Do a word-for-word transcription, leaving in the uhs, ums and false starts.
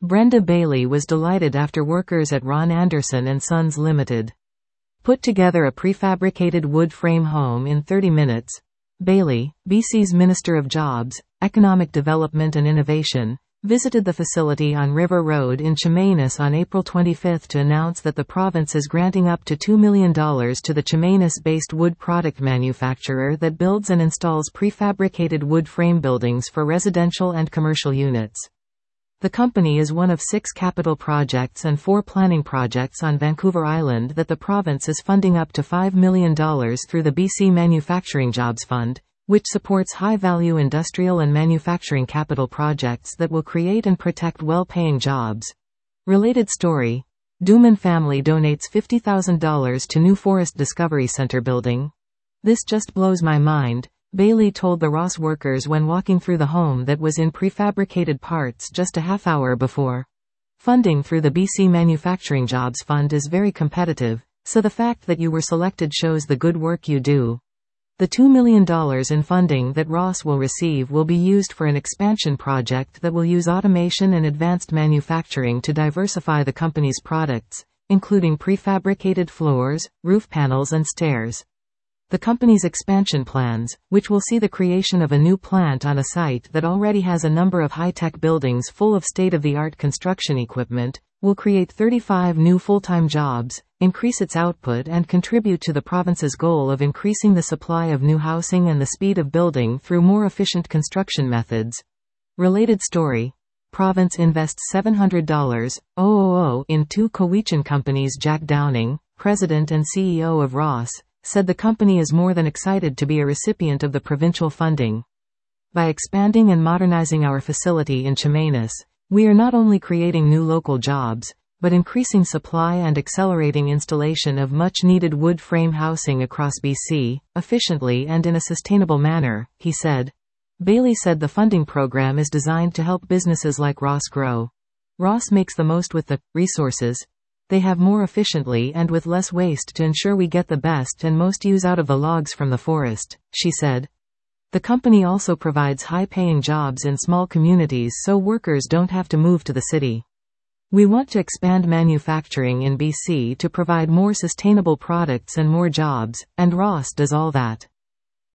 Brenda Bailey was delighted after workers at Ron Anderson and Sons Limited put together a prefabricated wood frame home in thirty minutes. Bailey, B C's Minister of Jobs, Economic Development and Innovation, visited the facility on River Road in Chemainus on April twenty-fifth to announce that the province is granting up to two million dollars to the Chemainus-based wood product manufacturer that builds and installs prefabricated wood frame buildings for residential and commercial units. The company is one of six capital projects and four planning projects on Vancouver Island that the province is funding up to five million dollars through the B C Manufacturing Jobs Fund, which supports high-value industrial and manufacturing capital projects that will create and protect well-paying jobs. Related story: Dooman family donates fifty thousand dollars to new Forest Discovery Center building. "This just blows my mind," Bailey told the Ross workers when walking through the home that was in prefabricated parts just a half hour before. "Funding through the B C Manufacturing Jobs Fund is very competitive, so the fact that you were selected shows the good work you do." The two million dollars in funding that Ross will receive will be used for an expansion project that will use automation and advanced manufacturing to diversify the company's products, including prefabricated floors, roof panels and stairs. The company's expansion plans, which will see the creation of a new plant on a site that already has a number of high-tech buildings full of state-of-the-art construction equipment, will create thirty-five new full-time jobs, increase its output and contribute to the province's goal of increasing the supply of new housing and the speed of building through more efficient construction methods. Related story: Province invests seven hundred thousand dollars in two Cowichan companies. Jack Downing, president and C E O of Ross, said the company is more than excited to be a recipient of the provincial funding. "By expanding and modernizing our facility in Chemainus, we are not only creating new local jobs, but increasing supply and accelerating installation of much-needed wood frame housing across B C, efficiently and in a sustainable manner," he said. Bailey said the funding program is designed to help businesses like Ross grow. "Ross makes the most with the resources they have more efficiently and with less waste to ensure we get the best and most use out of the logs from the forest," she said. The company also provides high-paying jobs in small communities so workers don't have to move to the city. "We want to expand manufacturing in B C to provide more sustainable products and more jobs, and Ross does all that."